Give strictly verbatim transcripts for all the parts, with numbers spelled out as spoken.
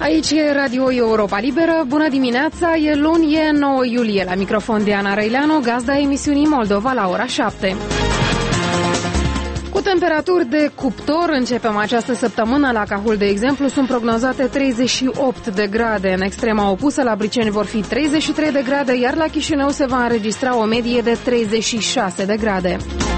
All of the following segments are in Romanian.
Aici e Radio Europa Liberă. Bună dimineața, e luni, e nouă iulie. La microfon Diana Răileanu, gazda emisiunii Moldova la ora șapte. Cu temperaturi de cuptor începem această săptămână. La Cahul, de exemplu, sunt prognozate treizeci și opt de grade. În extrema opusă, la Briceni, vor fi treizeci și trei de grade, iar la Chișinău se va înregistra o medie de treizeci și șase de grade.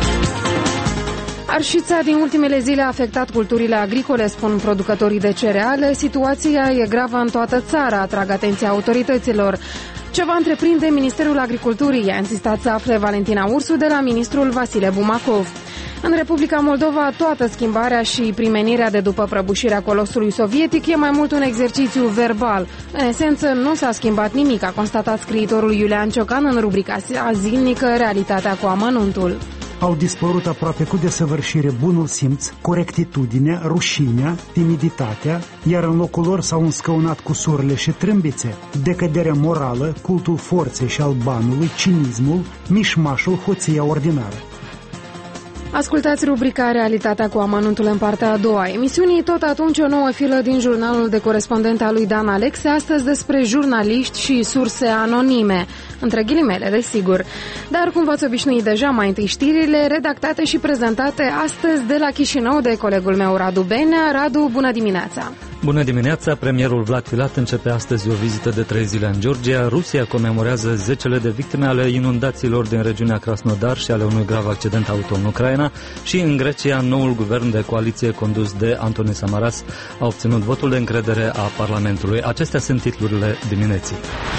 Arșița din ultimele zile a afectat culturile agricole, spun producătorii de cereale. Situația e gravă în toată țara, atrag atenția autorităților. Ce va întreprinde Ministerul Agriculturii? A insistat să afle Valentina Ursu de la ministrul Vasile Bumacov. În Republica Moldova, toată schimbarea și primenirea de după prăbușirea colosului sovietic e mai mult un exercițiu verbal. În esență, nu s-a schimbat nimic, a constatat scriitorul Iulian Ciocan în rubrica zilnică Realitatea cu amănuntul. Au dispărut aproape cu desăvârșire bunul simț, corectitudinea, rușinea, timiditatea, iar în locul lor s-au înscăunat cu surle și trâmbițe, decăderea morală, cultul forței și al banului, cinismul, mișmașul, hoția ordinară. Ascultați rubrica Realitatea cu amănuntul în partea a doua emisiunii. Tot atunci o nouă filă din jurnalul de corespondent al lui Dan Alexe, astăzi despre jurnaliști și surse anonime, între ghilimele, desigur. Dar, cum v-ați obișnuit deja, mai întâi știrile redactate și prezentate astăzi de la Chișinău de colegul meu Radu Benea. Radu, bună dimineața! Bună dimineața! Premierul Vlad Filat începe astăzi o vizită de trei zile în Georgia. Rusia comemorează zecele de victime ale inundațiilor din regiunea Krasnodar și ale unui grav accident auto în Ucraina. Și în Grecia, noul guvern de coaliție condus de Antonis Samaras a obținut votul de încredere a Parlamentului. Acestea sunt titlurile dimineții.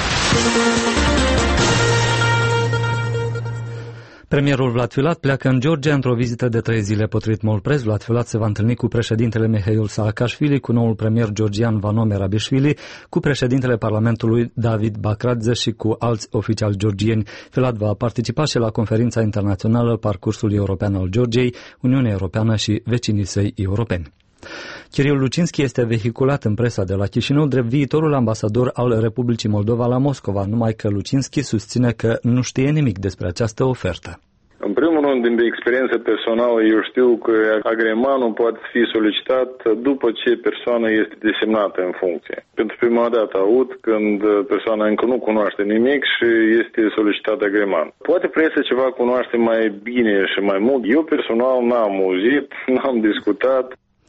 Premierul Vlad Filat pleacă în Georgia într-o vizită de trei zile. Potrivit Mol Press, Vlad Filat se va întâlni cu președintele Mihail Saakashvili, cu noul premier georgian Vano Merabishvili, cu președintele Parlamentului David Bakradze și cu alți oficiali georgieni. Filat va participa și la conferința internațională Parcursul European al Georgiei, Uniunea Europeană și vecinii săi europeni. Kiril Lucinski este vehiculat în presa de la Chișinău drept viitorul ambasador al Republicii Moldova la Moscova, numai că Lucinski susține că nu știe nimic despre această ofertă. În primul rând, din experiență personală, eu știu că agreemantul poate fi solicitat după ce persoana este desemnată în funcție. Pentru prima dată aud când persoana încă nu cunoaște nimic și este solicitat agreemantul. Poate presa ceva cunoaște mai bine și mai mult. Eu personal n-am auzit, n-am discutat.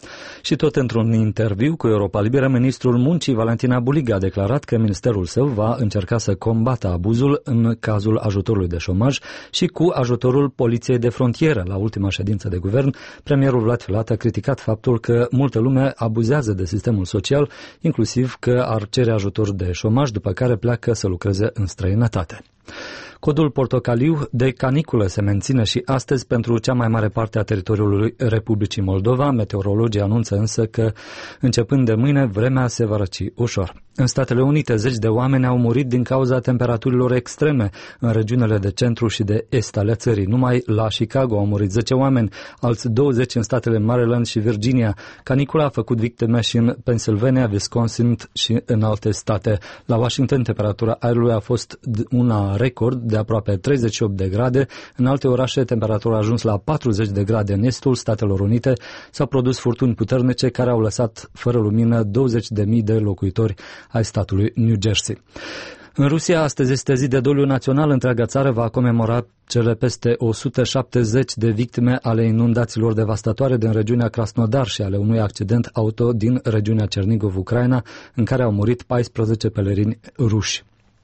Și tot într-un interviu cu Europa Liberă, ministrul Muncii Valentina Buliga a declarat că ministerul său va încerca să combată abuzul în cazul ajutorului de șomaj și cu ajutorul Poliției de Frontieră. La ultima ședință de guvern, premierul Vlad Filat a criticat faptul că multă lume abuzează de sistemul social, inclusiv că ar cere ajutor de șomaj, după care pleacă să lucreze în străinătate. Codul portocaliu de caniculă se menține și astăzi pentru cea mai mare parte a teritoriului Republicii Moldova. Meteorologii anunță însă că, începând de mâine, vremea se va răci ușor. În Statele Unite, zeci de oameni au murit din cauza temperaturilor extreme în regiunile de centru și de est ale țării. Numai la Chicago au murit zece oameni, alți douăzeci în statele Maryland și Virginia. Canicula a făcut victime și în Pennsylvania, Wisconsin și în alte state. La Washington, temperatura aerului a fost una record de aproape treizeci și opt de grade. În alte orașe, temperatura a ajuns la patruzeci de grade. În estul Statelor Unite s-au produs furtuni puternice care au lăsat fără lumină douăzeci de mii de locuitori ai statului New Jersey. În Rusia, astăzi este zi de doliu național. Întreaga țară va comemora cele peste o sută șaptezeci de victime ale inundațiilor devastatoare din regiunea Krasnodar și ale unui accident auto din regiunea Cernigov, Ucraina, în care au murit paisprezece pelerini ruși.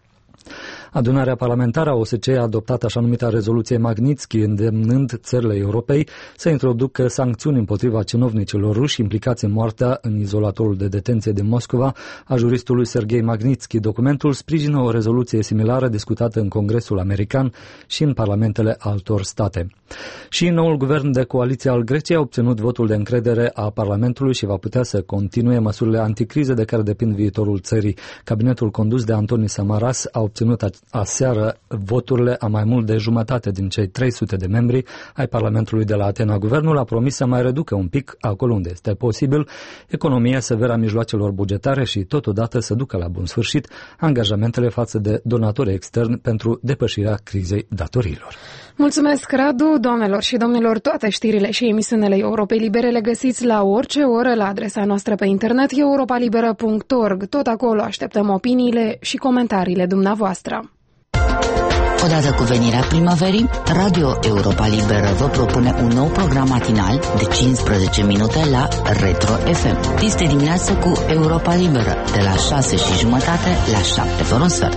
Adunarea parlamentară a O S C E a adoptat așa numita rezoluție Magnitsky, îndemnând țările Europei să introducă sancțiuni împotriva cinovnicilor ruși implicați în moartea în izolatorul de detenție din Moscova a juristului Serghei Magnitsky. Documentul sprijină o rezoluție similară discutată în Congresul American și în parlamentele altor state. Și noul guvern de coaliție al Greciei a obținut votul de încredere a Parlamentului și va putea să continue măsurile anticrize de care depind viitorul țării. Cabinetul condus de Antonis Samaras a obținut aseară voturile a mai mult de jumătate din cei trei sute de membri ai Parlamentului de la Atena. Guvernul a promis să mai reducă un pic, acolo unde este posibil, economia severă a mijloacelor bugetare și totodată să ducă la bun sfârșit angajamentele față de donatorii externi pentru depășirea crizei datoriilor. Mulțumesc, Radu. Doamnelor și domnilor, toate știrile și emisiunile Europei Libere le găsiți la orice oră la adresa noastră pe internet europa liberă punct org. Tot acolo așteptăm opiniile și comentariile dumneavoastră. Odată cu venirea primăverii, Radio Europa Liberă vă propune un nou program matinal de cincisprezece minute la Retro F M. Este dimineață cu Europa Liberă, de la șase și jumătate la șapte fără un sfert.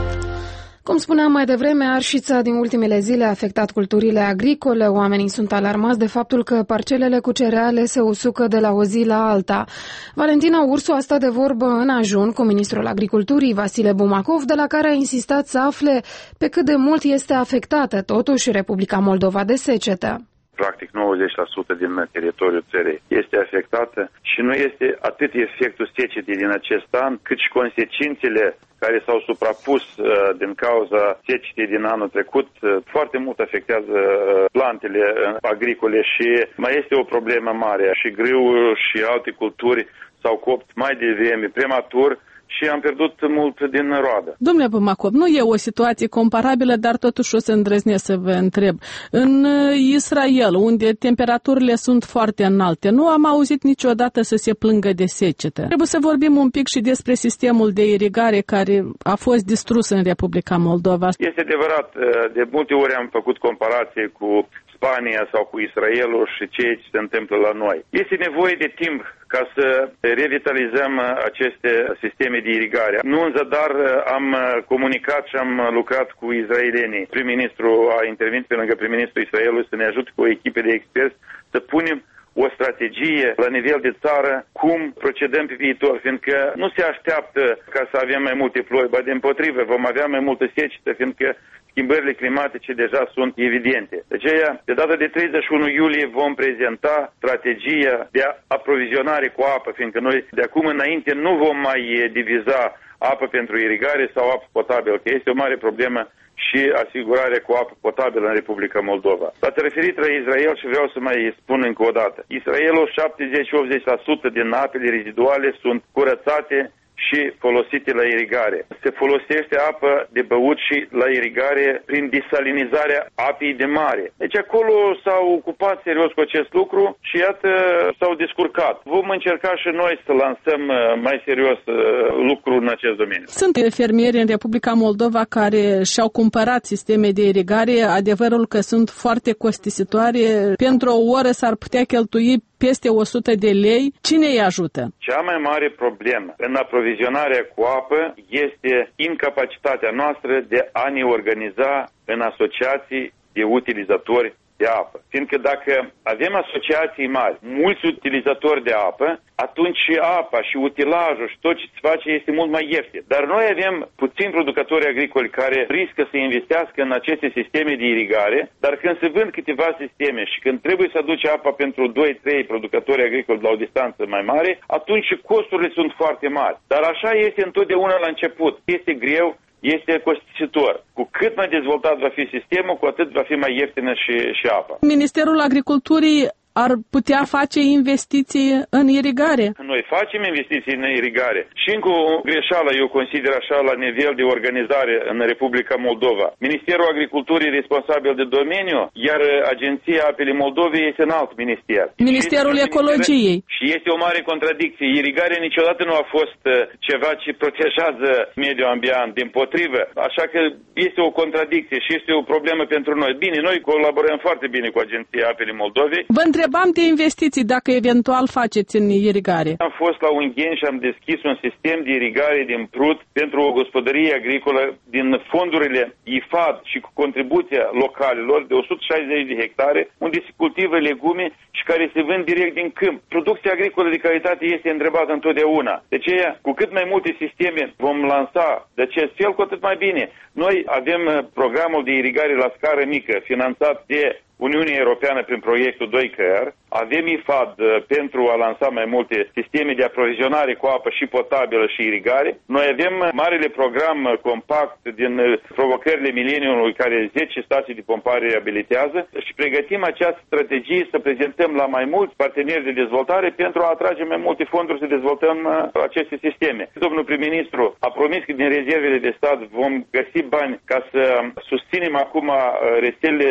Cum spuneam mai devreme, arșița din ultimele zile a afectat culturile agricole. Oamenii sunt alarmați de faptul că parcelele cu cereale se usucă de la o zi la alta. Valentina Ursu a stat de vorbă în ajun cu ministrul agriculturii Vasile Bumacov, de la care a insistat să afle pe cât de mult este afectată totuși Republica Moldova de secetă. Practic nouăzeci la sută din teritoriul țării este afectată și nu este atât efectul secetei din acest an, cât și consecințele care s-au suprapus uh, din cauza secetei din anul trecut. Uh, foarte mult afectează uh, plantele uh, agricole și mai este o problemă mare. Și grâul și alte culturi s-au copt mai devreme, prematur, și am pierdut mult din roadă. Domnule Bumacov, nu e o situație comparabilă, dar totuși o să îndrăznesc să vă întreb. În Israel, unde temperaturile sunt foarte înalte, nu am auzit niciodată să se plângă de secetă. Trebuie să vorbim un pic și despre sistemul de irigare care a fost distrus în Republica Moldova. Este adevărat, de multe ori am făcut comparație cu Spania sau cu Israelul și ceea ce se întâmplă la noi. Este nevoie de timp ca să revitalizăm aceste sisteme de irigare. Nu în zadar am comunicat și am lucrat cu israelienii. Prim-ministru a intervenit pe lângă prim-ministrul Israelului să ne ajute cu o echipă de experți să punem o strategie la nivel de țară cum procedăm pe viitor, fiindcă nu se așteaptă ca să avem mai multe ploi, ba dimpotrivă, vom avea mai multă secetă, fiindcă schimbările climatice deja sunt evidente. De aceea, de data de treizeci și unu iulie vom prezenta strategia de aprovizionare cu apă, fiindcă noi de acum înainte nu vom mai diviza apă pentru irigare sau apă potabilă, că este o mare problemă și asigurarea cu apă potabilă în Republica Moldova. S-ați referit la Israel și vreau să mai spun încă o dată. Israelul, șaptezeci-optzeci la sută din apele reziduale sunt curățate și folosite la irigare. Se folosește apă de băut și la irigare prin desalinizarea apei de mare. Deci acolo s-au ocupat serios cu acest lucru și iată s-au descurcat. Vom încerca și noi să lansăm mai serios lucru în acest domeniu. Sunt fermieri în Republica Moldova care și-au cumpărat sisteme de irigare. Adevărul că sunt foarte costisitoare. Pentru o oră s-ar putea cheltui peste o sută de lei. Cine îi ajută? Cea mai mare problemă în aprovizionarea cu apă este incapacitatea noastră de a ne organiza în asociații de utilizatori de apă. Fiindcă dacă avem asociații mari, mulți utilizatori de apă, atunci și apa și utilajul și tot ce se face este mult mai ieftin. Dar noi avem puțini producători agricoli care riscă să investească în aceste sisteme de irigare, dar când se vând câteva sisteme și când trebuie să aduce apa pentru doi trei producători agricoli la o distanță mai mare, atunci costurile sunt foarte mari. Dar așa este întotdeauna la început. Este greu, este costisitor. Cu cât mai dezvoltat va fi sistemul, cu atât va fi mai ieftină și, și apa. Ministerul Agriculturii ar putea face investiții în irigare? Noi facem investiții în irigare. Și încă o greșeală, eu consider așa, la nivel de organizare în Republica Moldova. Ministerul Agriculturii e responsabil de domeniu, iar Agenția Apele Moldovei este în alt minister. Ministerul Ecologiei. Și este o mare contradicție. Irigarea niciodată nu a fost ceva ce protejează mediul ambient, dimpotrivă. Așa că este o contradicție și este o problemă pentru noi. Bine, noi colaborăm foarte bine cu Agenția Apele Moldovei. Vă întrebam de investiții, dacă eventual faceți în irigare. Am fost la Ungheni și am deschis un sistem de irigare din prut pentru o gospodărie agricolă din fondurile I F A D și cu contribuția localilor de o sută șaizeci de hectare, unde se cultivă legume și care se vând direct din câmp. Producția agricolă de calitate este întrebată întotdeauna. De aceea, cu cât mai multe sisteme vom lansa de acest fel, cu atât mai bine. Noi avem programul de irigare la scară mică, finanțat de Uniunea Europeană prin proiectul doi C R, avem I F A D pentru a lansa mai multe sisteme de aprovizionare cu apă și potabilă și irigare. Noi avem marele program compact din provocările mileniului care zece stații de pompare reabilitează și pregătim această strategie să prezentăm la mai mulți parteneri de dezvoltare pentru a atrage mai multe fonduri să dezvoltăm aceste sisteme. Domnul prim-ministru a promis că din rezervele de stat vom găsi bani ca să susținem acum rețelele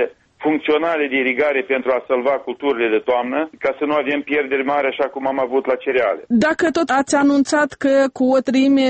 funcționale de irigare pentru a salva culturile de toamnă, ca să nu avem pierderi mari așa cum am avut la cereale. Dacă tot ați anunțat că cu o treime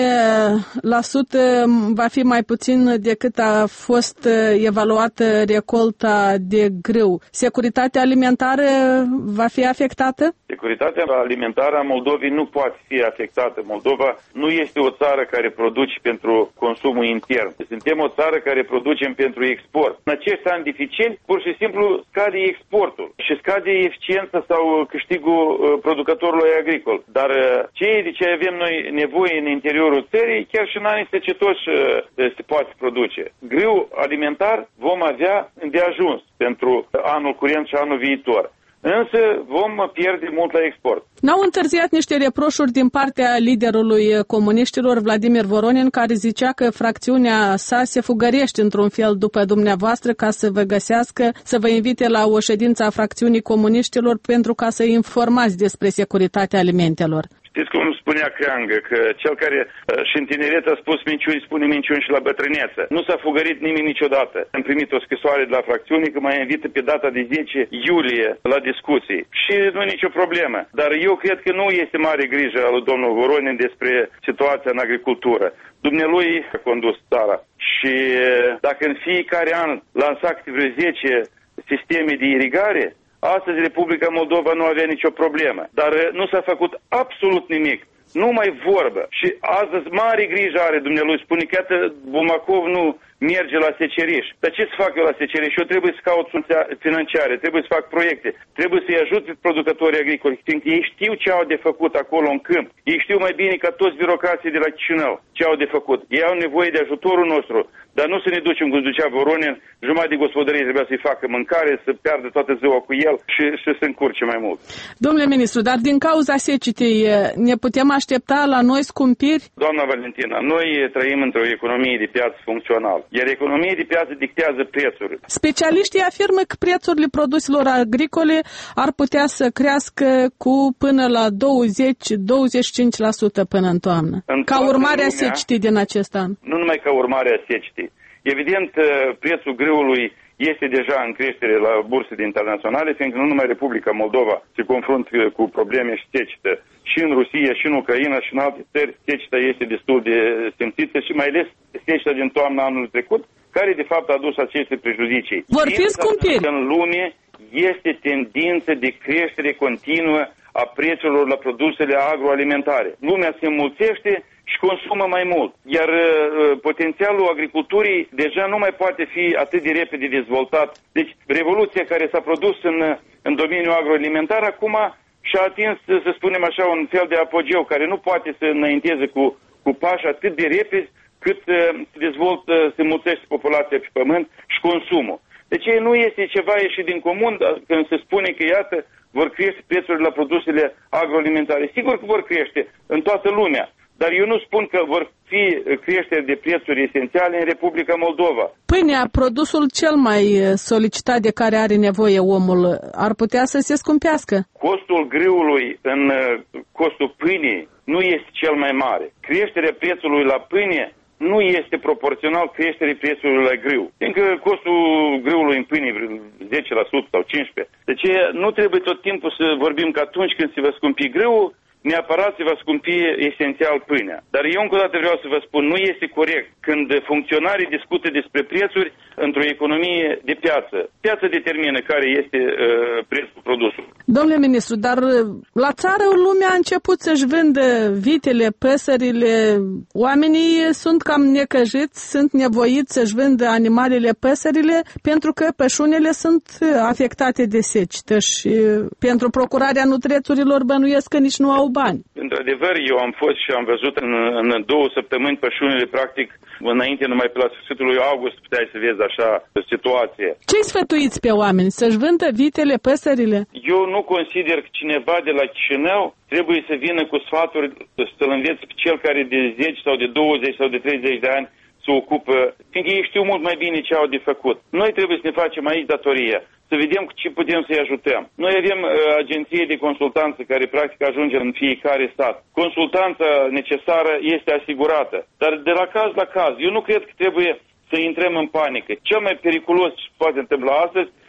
la sută va fi mai puțin decât a fost evaluată recolta de grâu, securitatea alimentară va fi afectată? Securitatea alimentară a Moldovei nu poate fi afectată. Moldova nu este o țară care produce pentru consumul intern. Suntem o țară care producem pentru export. În acești ani dificili, pur și simplu scade exportul și scade eficiența sau câștigul producătorului agricol. Dar ceea de ce avem noi nevoie în interiorul țării, chiar și în anii secetoși se poate produce. Grâu alimentar vom avea de ajuns pentru anul curent și anul viitor. Însă vom pierde mult la export. N-au întârziat niște reproșuri din partea liderului comuniștilor, Vladimir Voronin, care zicea că fracțiunea sa se fugărește într-un fel după dumneavoastră ca să vă găsească, să vă invite la o ședință a fracțiunii comuniștilor pentru ca să informați despre securitatea alimentelor. Știți cum spunea Creangă, că cel care și în tineret a spus minciuni, spune minciuni și la bătrâneță. Nu s-a fugărit nimeni niciodată. Am primit o scrisoare de la fracțiune că mă invită pe data de zece iulie la discuții. Și nu e nicio problemă. Dar eu cred că nu este mare grijă a lui domnul Voronin despre situația în agricultură. Dumnealui a condus țara. Și dacă în fiecare an lansa câte vreo zece sisteme de irigare, astăzi Republica Moldova nu avea nicio problemă, dar nu s-a făcut absolut nimic, numai vorbă. Și astăzi mare grijă are dumnealui, spune că iată Bumacov nu merge la seceriș. Dar ce să fac eu la seceriș? Eu trebuie să caut financiare, trebuie să fac proiecte, trebuie să-i ajut pe producătorii agricoli, fiindcă ei știu ce au de făcut acolo în câmp. Ei știu mai bine ca toți birocrații de la Chișinău ce au de făcut. Ei au nevoie de ajutorul nostru, dar nu să ne ducem cum ducea Voronin, jumătate de gospodărie trebuia să-i facă mâncare, să piardă toată ziua cu el și, și să încurce mai mult. Domnule ministru, dar din cauza secetei ne putem aștepta la noi scumpiri? Doamna Valentina, noi trăim într-o economie de piață funcțională, iar economia de piață dictează prețurile. Specialiștii afirmă că prețurile produselor agricole ar putea să crească cu până la douăzeci la douăzeci și cinci la sută până în toamnă, în ca urmare a secetei din acest an. Nu numai ca urmare a secetei. Evident, prețul grâului este deja în creștere la bursele internaționale, fiindcă nu numai Republica Moldova se confruntă cu probleme și secetă. Și în Rusia, și în Ucraina, și în alte țări, seceta este destul de simțită și mai ales seceta din toamna anului trecut, care de fapt a adus aceste prejudicii. Vor fi scumpiri. În lume este tendință de creștere continuă a prețurilor la produsele agroalimentare. Lumea se înmulțește și consumă mai mult. Iar uh, potențialul agriculturii deja nu mai poate fi atât de repede dezvoltat. Deci revoluția care s-a produs în, în domeniul agroalimentar acum și-a atins, să spunem așa, un fel de apogeu care nu poate să înainteze cu, cu pași atât de repede cât uh, se dezvoltă, se mulțește populația pe pământ și consumul. Deci nu este ceva ieșit din comun când se spune că, iată, vor crește prețurile la produsele agroalimentare. Sigur că vor crește în toată lumea. Dar eu nu spun că vor fi creșteri de prețuri esențiale în Republica Moldova. Pâinea, produsul cel mai solicitat de care are nevoie omul, ar putea să se scumpească? Costul grâului în costul pâinii nu este cel mai mare. Creșterea prețului la pâine nu este proporțional creșterii prețului la grâu. Fiindcă costul grâului în pâine zece la sută sau cincisprezece la sută. Deci nu trebuie tot timpul să vorbim că atunci când se va scumpi grâul, neapărat se va scumpi esențial pâinea. Dar eu încă o dată vreau să vă spun, nu este corect când funcționarii discută despre prețuri într-o economie de piață. Piața determină care este uh, prețul produsului. Domnule ministru, dar la țară lumea a început să-și vândă vitele, păsările. Oamenii sunt cam necăjiți, sunt nevoiți să-și vândă animalele, păsările, pentru că pășunile sunt afectate de secetă și pentru procurarea nutrețurilor bănuiesc că nici nu au bani. Într-adevăr, eu am fost și am văzut în, în două săptămâni pășunile, practic, înainte, numai pe la sfârșitul lui august, puteai să vezi așa situație. Ce-i sfătuiți pe oameni? Să-și vândă vitele, păsările? Eu nu consider că cineva de la Chișinău trebuie să vină cu sfaturi, să-l învețe pe cel care de zece sau de douăzeci sau de treizeci de ani se ocupă, fiindcă ei știu mult mai bine ce au de făcut. Noi trebuie să ne facem aici datoria, să vedem ce putem să-i ajutăm. Noi avem uh, agenție de consultanță care practic ajunge în fiecare stat. Consultanța necesară este asigurată, dar de la caz la caz. Eu nu cred că trebuie să intrăm în panică. Cel mai periculos ce poate întâmpla astăzi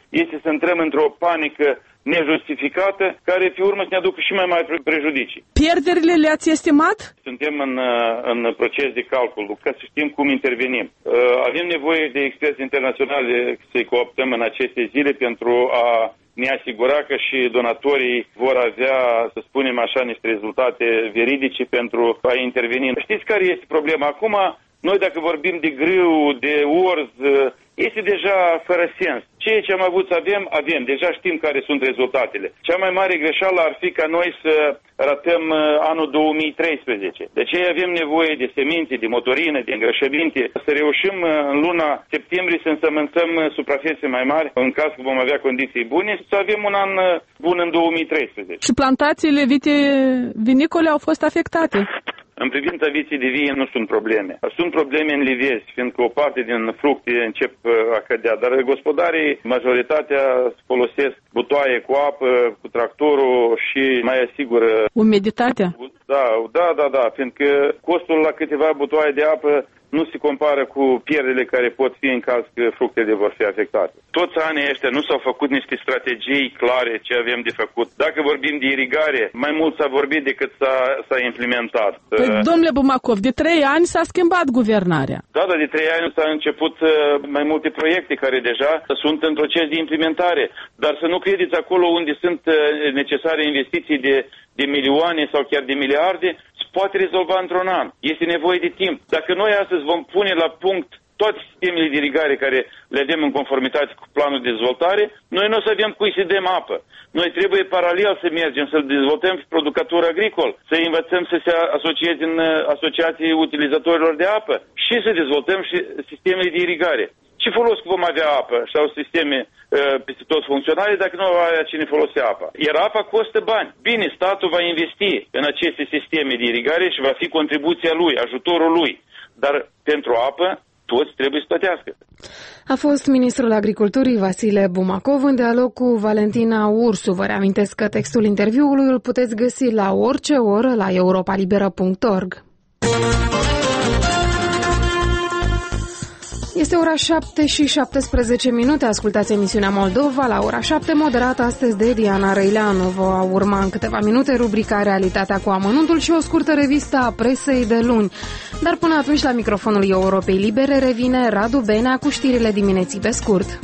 este să intrăm într-o panică nejustificată, care pe urmă să ne aducă și mai mari prejudicii. Pierderile le-ați estimat? Suntem în, în proces de calcul, ca să știm cum intervenim. Avem nevoie de experți internaționali să-i cooptăm în aceste zile pentru a ne asigura că și donatorii vor avea, să spunem așa, niște rezultate veridice pentru a interveni. Știți care este problema? Acum, noi dacă vorbim de grâu, de orz, este deja fără sens. Ceea ce am avut să avem, avem. Deja știm care sunt rezultatele. Cea mai mare greșeală ar fi ca noi să ratăm anul două mii treisprezece. De aceea avem nevoie de semințe, de motorină, de îngrășăminte, să reușim în luna septembrie să însămânțăm suprafețe mai mari, în caz că vom avea condiții bune, să avem un an bun în două mii treisprezece. Și plantațiile vitivinicole au fost afectate? În privința viții de vie nu sunt probleme. Sunt probleme în livezi, fiindcă o parte din fructe încep a cădea, dar gospodarii, majoritatea, folosesc butoaie cu apă, cu tractorul și mai asigură... Umiditatea? Da, da, da, da, fiindcă costul la câteva butoaie de apă nu se compară cu pierderile care pot fi în caz că fructele vor fi afectate. Toți anii ăștia nu s-au făcut niște strategii clare ce avem de făcut. Dacă vorbim de irigare, mai mult s-a vorbit decât s-a, s-a implementat. Păi, domnule Bumacov, de trei ani s-a schimbat guvernarea. Da, dar de trei ani s-a început mai multe proiecte care deja sunt în proces de implementare. Dar să nu credeți acolo unde sunt necesare investiții de, de milioane sau chiar de miliarde, poate rezolva într-un an. Este nevoie de timp. Dacă noi astăzi vom pune la punct toate sistemele de irigare care le avem în conformitate cu planul de dezvoltare, noi nu o să avem cui să dăm apă. Noi trebuie paralel să mergem, să dezvoltăm producător agricol, să învățăm să se asocieze în asociații utilizatorilor de apă și să dezvoltăm și sistemele de irigare. Ce folos că vom avea apă sau sisteme uh, peste tot funcționale dacă nu va avea cine folose apa? Iar apa costă bani. Bine, statul va investi în aceste sisteme de irigare și va fi contribuția lui, ajutorul lui. Dar pentru apă, toți trebuie să plătească. A fost ministrul agriculturii Vasile Bumacov în dialog cu Valentina Ursu. Vă reamintesc că textul interviului îl puteți găsi la orice oră la europa liberă punct org. Este ora șapte și șaptesprezece minute, ascultați emisiunea Moldova la ora șapte, moderată astăzi de Diana Răileanu. Va urma în câteva minute rubrica Realitatea cu amănuntul și o scurtă revistă a presei de luni. Dar până atunci, la microfonul Europei Libere revine Radu Benea cu știrile dimineții pe scurt.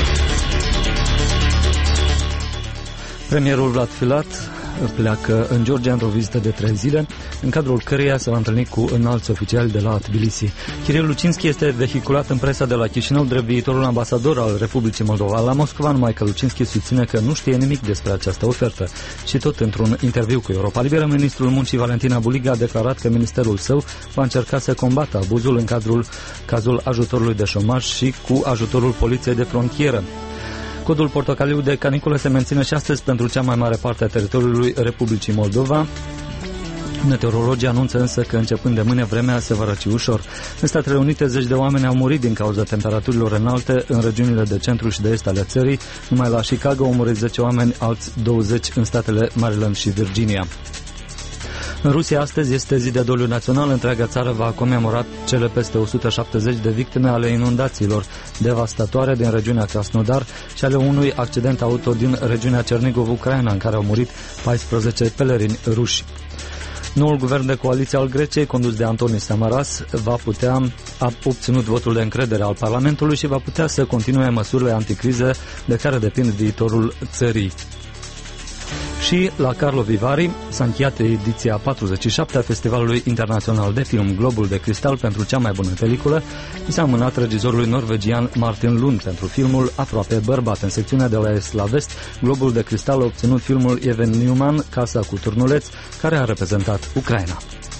Premierul Vlad Filat pleacă în Georgia într-o vizită de trei zile, în cadrul căreia se va întâlni cu înalți oficiali de la Tbilisi. Kiril Lucinski este vehiculat în presa de la Chișinău drept viitorul ambasador al Republicii Moldova la Moscova, numai că Lucinski susține că nu știe nimic despre această ofertă. Și tot într-un interviu cu Europa Liberă, ministrul muncii Valentina Buliga a declarat că ministerul său va încerca să combată abuzul în cadrul cazul ajutorului de șomaj și cu ajutorul poliției de frontieră. Codul portocaliu de caniculă se menține și astăzi pentru cea mai mare parte a teritoriului Republicii Moldova. Meteorologii anunță însă că începând de mâine vremea se va răci ușor. În Statele Unite zeci de oameni au murit din cauza temperaturilor înalte în regiunile de centru și de est ale țării. Numai la Chicago au murit zece oameni, alți douăzeci în statele Maryland și Virginia. În Rusia astăzi este zi de doliu național. Întreaga țară va comemora cele peste o sută șaptezeci de victime ale inundațiilor devastatoare din regiunea Krasnodar și ale unui accident auto din regiunea Cernigov, Ucraina, în care au murit paisprezece pelerini ruși. Noul guvern de coaliție al Greciei, condus de Antonis Samaras, va putea, a obținut votul de încredere al Parlamentului și va putea să continue măsurile anticrize de care depind viitorul țării. Și la Karlovy Vary s-a încheiat ediția patruzeci și șapte a Festivalului Internațional de Film. Globul de Cristal pentru cea mai bună peliculă i s-a amânat regizorului norvegian Martin Lund pentru filmul Aproape bărbat. În secțiunea de la est la vest, Globul de Cristal a obținut filmul Even Newman, Casa cu turnuleț, care a reprezentat Ucraina.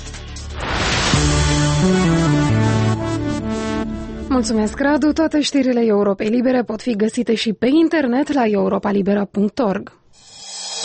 Mulțumesc, Radu. Toate știrile Europei Libere pot fi găsite și pe internet la europa liberă punct org.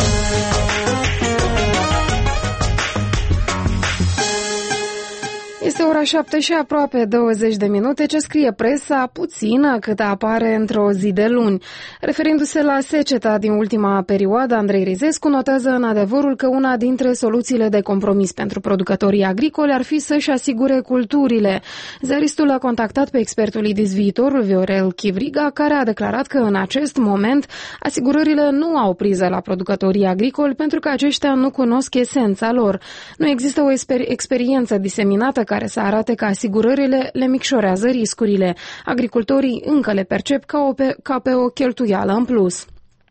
Este Este ora șapte și aproape douăzeci de minute. Ce scrie presa? Puțină cât apare într-o zi de luni. Referindu-se la seceta din ultima perioadă, Andrei Rizescu notează în Adevărul că una dintre soluțiile de compromis pentru producătorii agricoli ar fi să-și asigure culturile. Ziaristul a contactat pe expertul Idis Viitorul, Viorel Chivriga, care a declarat că în acest moment asigurările nu au priză la producătorii agricoli pentru că aceștia nu cunosc esența lor. Nu există o exper- experiență diseminată care să arate că asigurările le micșorează riscurile. Agricultorii încă le percep ca, o pe, ca pe o cheltuială în plus.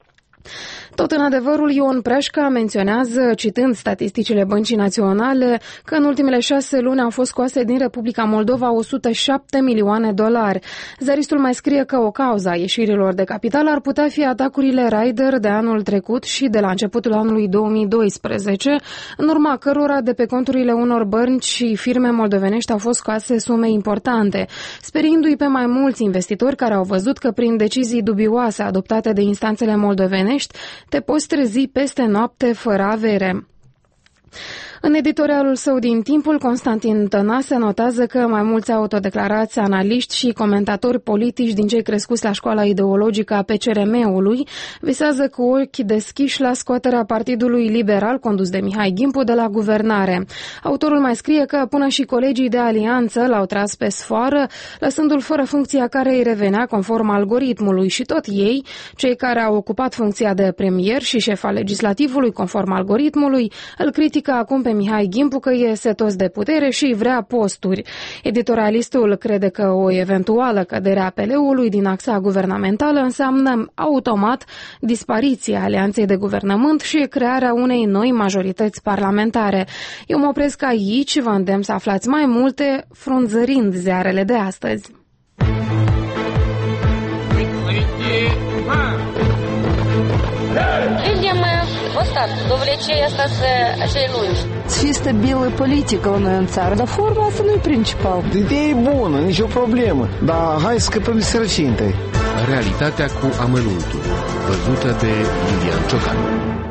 Tot în Adevărul, Ion Preșca menționează, citând statisticile Băncii Naționale, că în ultimele șase luni au fost scoase din Republica Moldova o sută șapte milioane dolari. Ziaristul mai scrie că o cauză a ieșirilor de capital ar putea fi atacurile Raider de anul trecut și de la începutul anului două mii doisprezece, în urma cărora de pe conturile unor bănci și firme moldovenești au fost scoase sume importante, speriindu-i pe mai mulți investitori care au văzut că prin decizii dubioase adoptate de instanțele moldovenești te poți trezi peste noapte fără avere. În editorialul său din Timpul, Constantin Tănase notează că mai mulți autodeclarați analiști și comentatori politici din cei crescuți la școala ideologică a P C R M-ului visează cu ochi deschiși la scoaterea Partidului Liberal condus de Mihai Gimpu de la guvernare. Autorul mai scrie că până și colegii de alianță l-au tras pe sfoară, lăsându-l fără funcția care îi revenea conform algoritmului și tot ei, cei care au ocupat funcția de premier și șef al legislativului conform algoritmului, îl critică acum pe Mihai Gimpu că e setos de putere și vrea posturi. Editorialistul crede că o eventuală cădere a P L-ului din axa guvernamentală înseamnă automat dispariția alianței de guvernământ și crearea unei noi majorități parlamentare. Eu mă opresc aici și vă îndemn să aflați mai multe frunzărind ziarele de astăzi. Людям достаточно, довлечение остаться acei lungi. Să fie stabilă politică la noi în țară, dar forma asta nu e principal. Ideea e bună, nicio problemă, dar hai să scăpăm de sărăcie întâi. Realitatea cu amănuntul, văzută de Iulian Ciocan.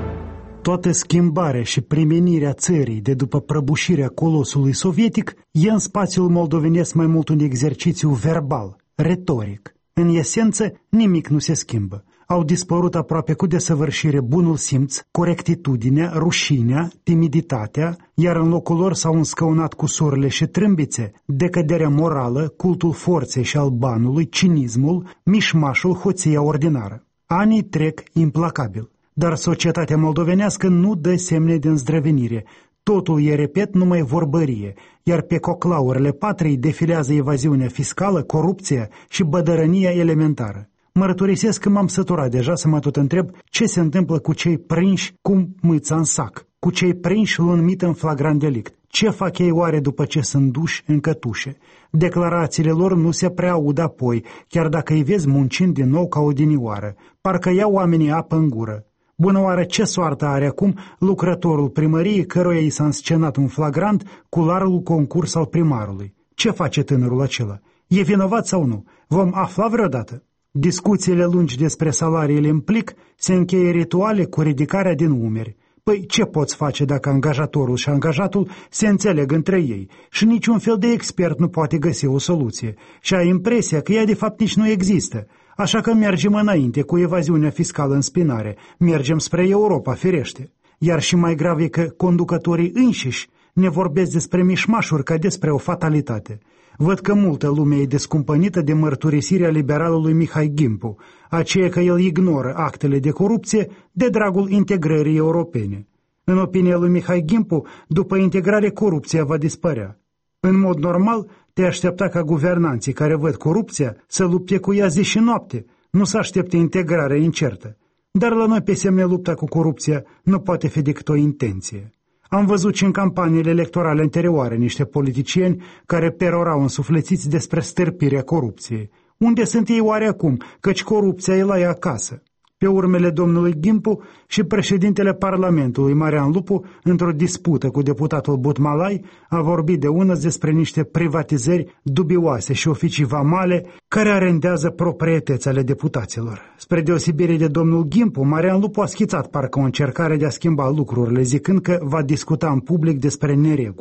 Toată schimbarea și primenirea țării de după prăbușirea colosului sovietic e în spațiul moldovenesc mai mult un exercițiu verbal, retoric. În esență, nimic nu se schimbă. Au dispărut aproape cu desăvârșire bunul simț, corectitudinea, rușinea, timiditatea, iar în locul lor s-au înscăunat cu surle și trâmbițe decăderea morală, cultul forței și al banului, cinismul, mișmașul, hoția ordinară. Anii trec implacabil, dar societatea moldovenească nu dă semne de îndrăvenire. Totul e, repet, numai vorbărie, iar pe coclaurile patriei defilează evaziunea fiscală, corupția și bădărănia elementară. Mărturisesc că m-am săturat deja să mă tot întreb ce se întâmplă cu cei prinși cu mâța în sac, cu cei prinși luând mită în flagrant delict. Ce fac ei oare după ce sunt duși în cătușe? Declarațiile lor nu se prea aud apoi, chiar dacă îi vezi muncind din nou ca odinioară. Parcă iau oamenii apă în gură. Bună oară, ce soartă are acum lucrătorul primăriei căruia i s-a înscenat un flagrant cu largul concurs al primarului? Ce face tânărul acela? E vinovat sau nu? Vom afla vreodată? Discuțiile lungi despre salariile în plic se încheie rituale cu ridicarea din umeri. Păi ce poți face dacă angajatorul și angajatul se înțeleg între ei și niciun fel de expert nu poate găsi o soluție și ai impresia că ea de fapt nici nu există? Așa că mergem înainte cu evaziunea fiscală în spinare, mergem spre Europa, firește. Iar și mai grav e că conducătorii înșiși ne vorbesc despre mișmașuri ca despre o fatalitate. Văd că multă lume e descumpănită de mărturisirea liberalului Mihai Gimpu, aceea că el ignoră actele de corupție de dragul integrării europene. În opinia lui Mihai Gimpu, după integrare, corupția va dispărea. În mod normal, te aștepta ca guvernanții care văd corupția să lupte cu ea zi și noapte, nu să aștepte integrarea incertă. Dar la noi pe semne lupta cu corupția nu poate fi decât o intenție. Am văzut și în campaniile electorale anterioare niște politicieni care perorau însuflețiți despre stârpirea corupției. Unde sunt ei oare acum, căci corupția e la ei acasă? Pe urmele domnului Gimpu și președintele Parlamentului, Marian Lupu, într-o dispută cu deputatul Butmalai, a vorbit de unăți despre niște privatizări dubioase și oficii vamale care arendează proprietăți ale deputaților. Spre deosebire de domnul Gimpu, Marian Lupu a schițat parcă o încercare de a schimba lucrurile, zicând că va discuta în public despre nereguli.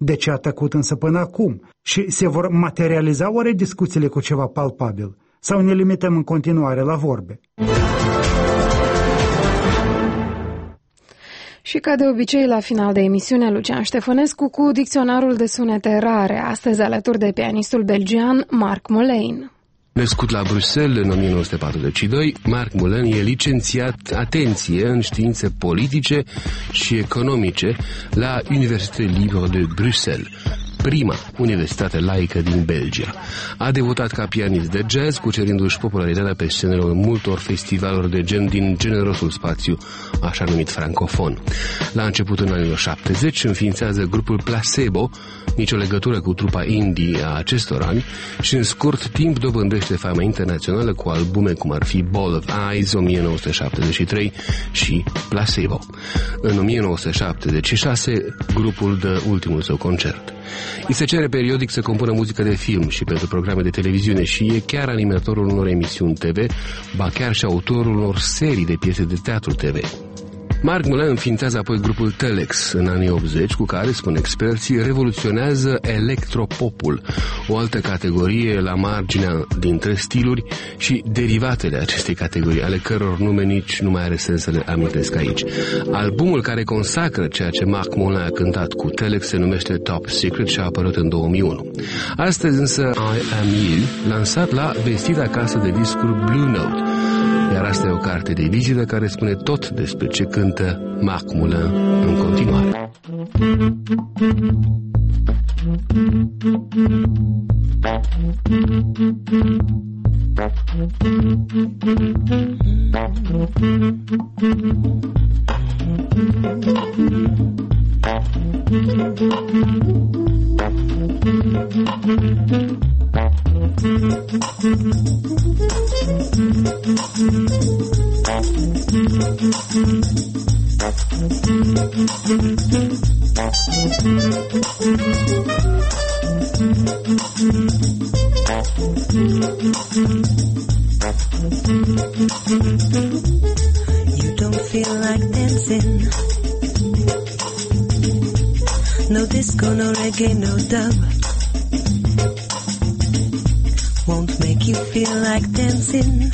De ce a tăcut însă până acum? Și se vor materializa oare discuțiile cu ceva palpabil? Sau ne limităm în continuare la vorbe? Și ca de obicei, la final de emisiune, Lucian Ștefănescu cu dicționarul de sunete rare, astăzi alături de pianistul belgian Marc Molein. Născut la Bruxelles în o mie nouă sute patruzeci și doi, Marc Molein e licențiat, atenție, în științe politice și economice la Université Libre de Bruxelles, prima universitate laică din Belgia. A debutat ca pianist de jazz, cucerindu-și popularitatea pe scenele multor festivaluri de gen din generosul spațiu, așa numit francofon. La început, în anii șaptezeci, înființează grupul Placebo, nicio legătură cu trupa indie a acestor ani, și în scurt timp dobândește fama internațională cu albume cum ar fi Ball of Eyes, o mie nouă sute șaptezeci și trei, și Placebo. În o mie nouă sute șaptezeci și șase, grupul dă ultimul său concert. Îi se cere periodic să compună muzică de film și pentru programe de televiziune și e chiar animatorul unor emisiuni T V, ba chiar și autorul unor serii de piese de teatru T V. Marc Molein înființează apoi grupul Telex în anii optzeci, cu care, spun experții, revoluționează electropopul, o altă categorie la marginea dintre stiluri și derivatele acestei categorii, ale căror nume nici nu mai are sens să le amintesc aici. Albumul care consacră ceea ce Marc Molein a cântat cu Telex se numește Top Secret și a apărut în două mii unu. Astăzi însă I Am You, lansat la vestita casă de discuri Blue Note, iar asta e o carte de vizită care spune tot despre ce cântă Marc Molein în continuare. You don't feel like dancing. No disco, no reggae, no dub. Won't make you feel like dancing.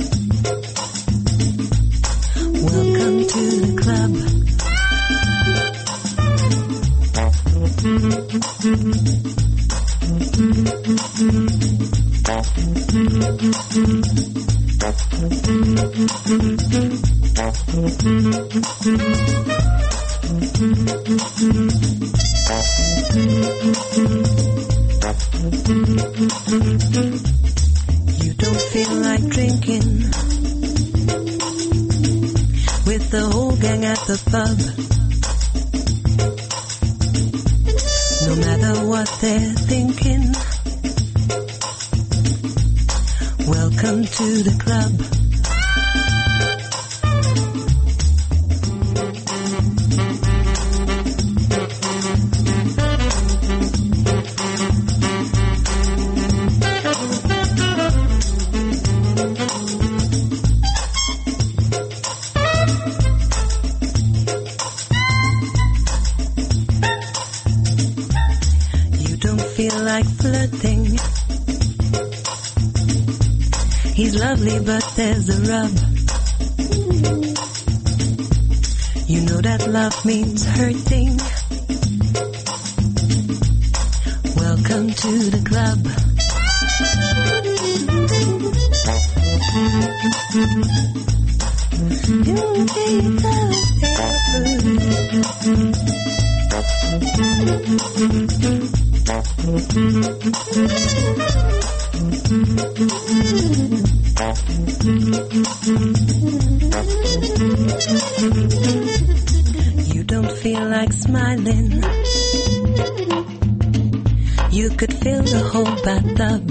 Welcome to the club. You don't feel like drinking with the whole gang at the pub. No matter what they're thinking, welcome to the club. He's lovely, but there's a rub. You know that love means hurting. Welcome to the club. You don't feel like smiling. You could fill the whole bathtub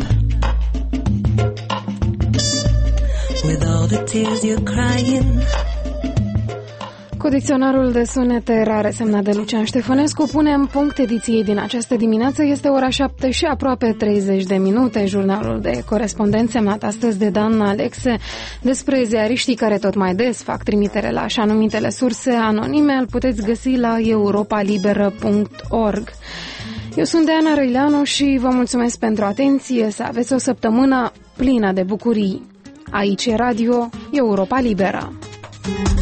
with all the tears you're crying. Cu dicționarul de sunete rare semnat de Lucian Ștefănescu punem punct ediției din această dimineață. Este ora șapte și aproape treizeci de minute. Jurnalul de corespondent semnat astăzi de Dan Alexe despre ziariștii care tot mai des fac trimitere la așa numitele surse anonime îl puteți găsi la europa liberă punct org. Eu sunt Deana Răileanu și vă mulțumesc pentru atenție, să aveți o săptămână plină de bucurii. Aici e Radio Europa Liberă.